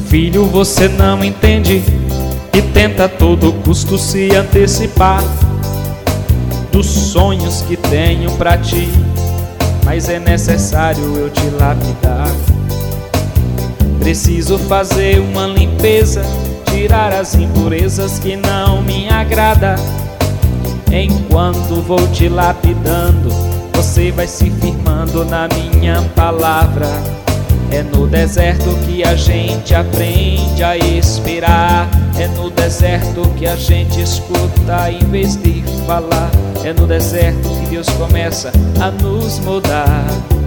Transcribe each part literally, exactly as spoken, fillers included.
Filho, você não entende e tenta a todo custo se antecipar dos sonhos que tenho pra ti, mas é necessário eu te lapidar. Preciso fazer uma limpeza, tirar as impurezas que não me agrada. Enquanto vou te lapidando, você vai se firmando na minha palavra. É no deserto que a gente aprende a esperar. É no deserto que a gente escuta em vez de falar. É no deserto que Deus começa a nos moldar.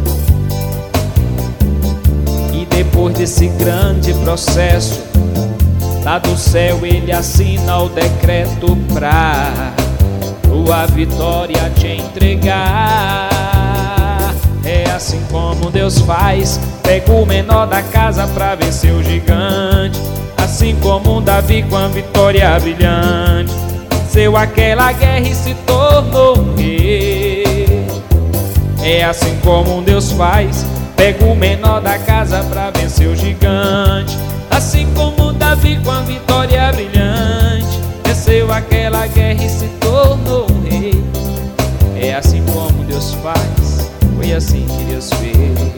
E depois desse grande processo, lá do céu Ele assina o decreto pra tua vitória te entregar. É assim como Deus faz, pega o menor da casa pra vencer o gigante. Assim como Davi com a vitória brilhante venceu aquela guerra e se tornou um rei. É assim como Deus faz, pega o menor da casa pra vencer o gigante. Assim como Davi com a vitória brilhante venceu aquela guerra e se tornou um rei. É assim como Deus faz, foi assim que Deus fez.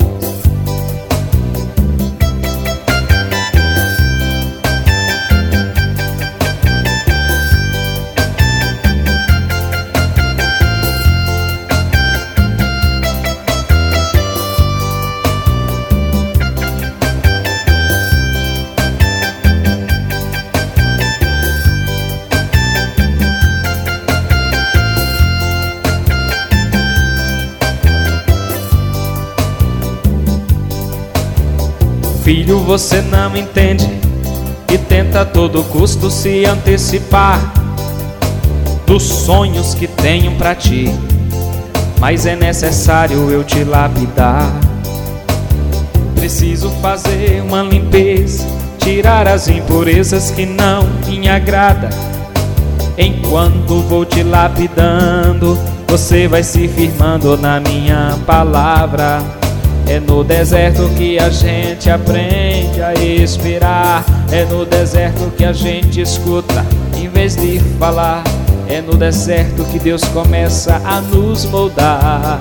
Filho, você não entende e tenta a todo custo se antecipar dos sonhos que tenho pra ti, mas é necessário eu te lapidar. Preciso fazer uma limpeza, tirar as impurezas que não me agrada. Enquanto vou te lapidando, você vai se firmando na minha palavra. É no deserto que a gente aprende a esperar. É no deserto que a gente escuta em vez de falar. É no deserto que Deus começa a nos moldar.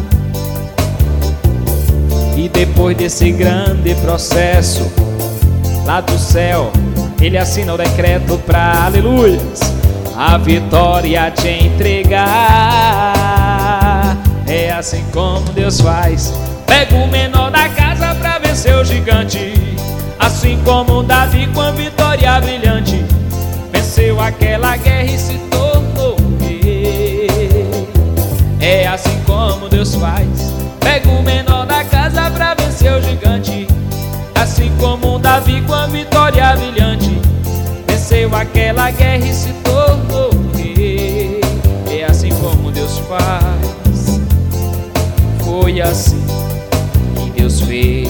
E depois desse grande processo, lá do céu Ele assina o decreto pra, aleluias, a vitória te entregar. É assim como Deus faz, pega o menor da casa pra vencer o gigante. Assim como Davi com a vitória brilhante venceu aquela guerra e se tornou um rei. É assim como Deus faz, pega o menor da casa pra vencer o gigante. Assim como Davi com a vitória brilhante venceu aquela guerra e se tornou um rei. É assim como Deus faz, foi assim Deus fez.